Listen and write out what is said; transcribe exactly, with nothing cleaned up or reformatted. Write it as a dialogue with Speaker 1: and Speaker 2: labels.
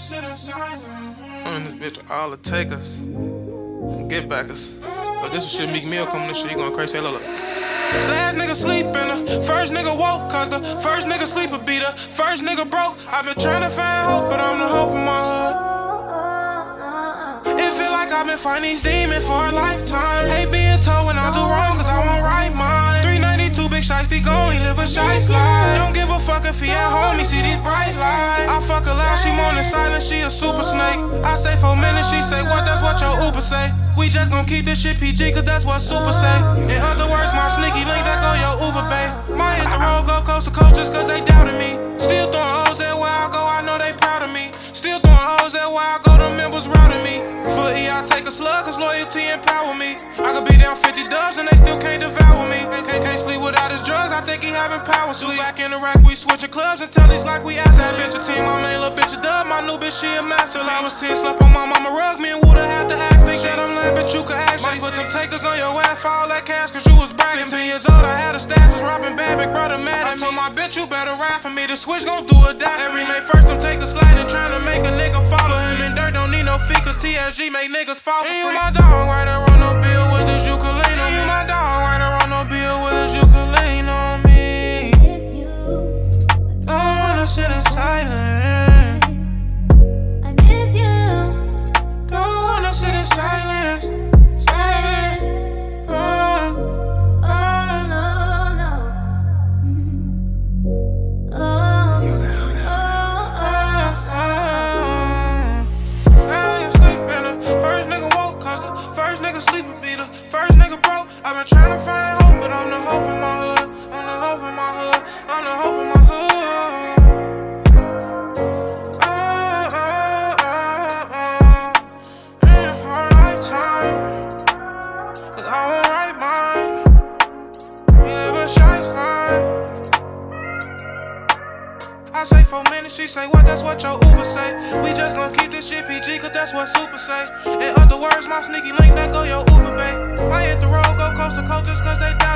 Speaker 1: On this bitch, all the takers, get backers. But this shit, Meek Mill coming this shit, he going crazy. Hey, look, look. Last nigga sleepin', the first nigga woke, cause the first nigga sleep would be the first nigga broke. I've been trying to find hope, but I'm the hope of my hood. It feel like I've been fighting these demons for a lifetime. Hate being told when I do wrong, cause I won't right mine. three ninety-two, big shiesty gon', he live a shice life. Don't give a fuck if he at home, he see these bright lights. I fuck her loud, she moaning silent, she a super snake. I say four minutes, she say what, that's what your Uber say. We just gon' keep this shit P G, cause that's what super say. In other words, my sneaky link, that go your Uber, babe. Might hit the road, go coast to coast just cause they doubted me. Still throwing O's at where I go, I know they proud of me. Still throwing O's at where I go, the members routing me. For E, I take a slug, cause loyalty empower me. I could be down fifty dubs and they still can't devour me. Can't, can't sleep without his drugs, I think he having power sleep. Back in Iraq, we switching clubs until he's like we ass. That bitch a team, my main little bitch a dub. My new bitch, she a master. Till I was ten, slept on my mama rugs. Me and Wood've had to ask. Think that I'm lame, but you could ask. Might put them takers on your ass for all that cash, cause you was bragging. Ten years old, I had a stash, was robbing bad, big brother mad at me. I told my bitch, you better ride for me. The switch gon' do or die. Every May first, them takers sliding, trying to make a nigga follow him. And dirt don't need no fee, cause T S G make niggas fall for free. You my dog, right there on no bill with his ukulele on me. You my dog, right there on no bill with his ukulele on me. Don't wanna sit in silence.
Speaker 2: I miss you.
Speaker 1: Don't wanna sit in silence.
Speaker 2: Silence.
Speaker 1: Oh,
Speaker 2: Oh no, no. Mm. Oh.
Speaker 1: you that honey.
Speaker 2: Oh, oh,
Speaker 1: I ain't sleepin', the first nigga woke, cause the first nigga sleep would be the first nigga broke. I've been trying to find hope, but I'm the hope in my hood. I'm the hope in my hood. I'm the hope in my hood. Oh, oh, oh, oh. In her lifetime, cause I won't write mine. We live a shice line. I say four minutes, she say what, that's what your Uber say. We just gon' keep this shit P G, cause that's what super say. In other words, my sneaky link, that go your Uber, babe. I hit the road, go coast to coast just cause they die.